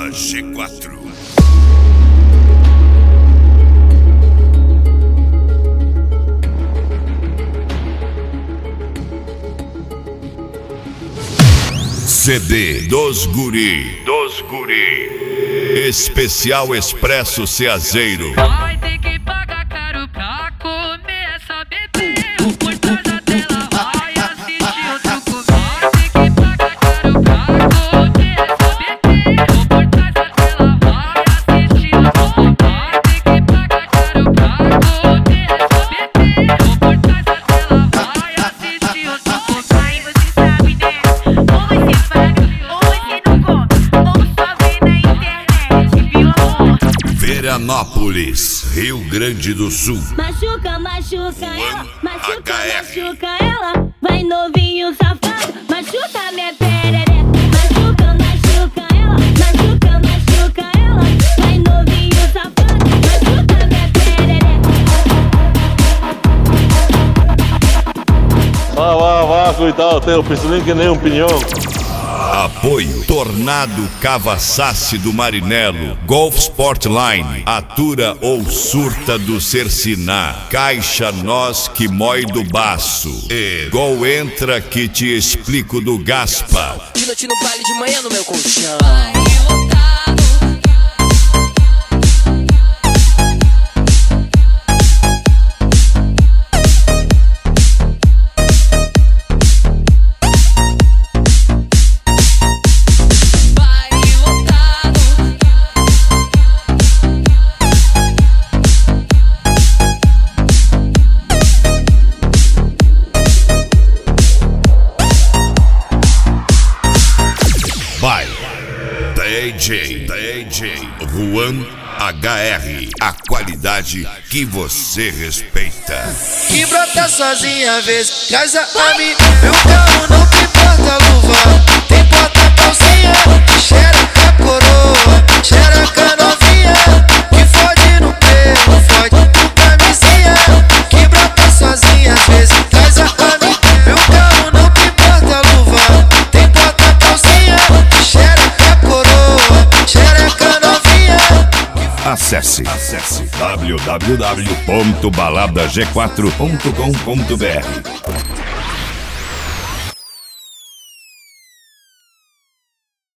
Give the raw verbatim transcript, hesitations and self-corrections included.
Balada G quatro. C D dos Guri, dos Guri. Especial Expresso Ceazeiro. Vai ter que pagar caro pra comer essa bebê. O portão da tela vai assistir outro comer. Vai ter que pagar caro pra comer essa bebê. O portão da tela vai assistir outro comer. Vai ter que pagar caro pra comer essa bebê. O portão da tela vai assistir outro comer. Aí você sabe, né? Ou você paga, ou você não come, ou só vê na internet, viu, amor? Veranópolis, Rio Grande do Sul. Machuca, machuca ela, machuca, H R. machuca ela. Vai novinho safado, machuca minha perereca. Machuca, machuca ela, machuca, machuca ela. Vai novinho safado, machuca minha perereca. Vá, vá, vá, coitado, tenho preciso que nem um pinhão. Apoio Tornado Cavaçace do Marinelo, Golf Sportline, Atura ou Surta do Cerciná, Caixa Nós que mói do Baço e Gol Entra que te explico do Gaspa. Pilote no baile de manhã no meu colchão. By D J, D J Juan H R, a qualidade que você respeita. Que brota sozinha, às vezes casa a mim. Meu carro não tem porta-luva, tem porta-calcinha. Xereca coroa, xereca novinha. Que fode no pelo, fode com camisinha. Que brota sozinha, às vezes casa a mim. Meu carro não tem porta-luva, tem porta-calcinha. Xereca coroa, xereca novinha. Acesse, acesse w w w ponto balada g quatro ponto com ponto b r.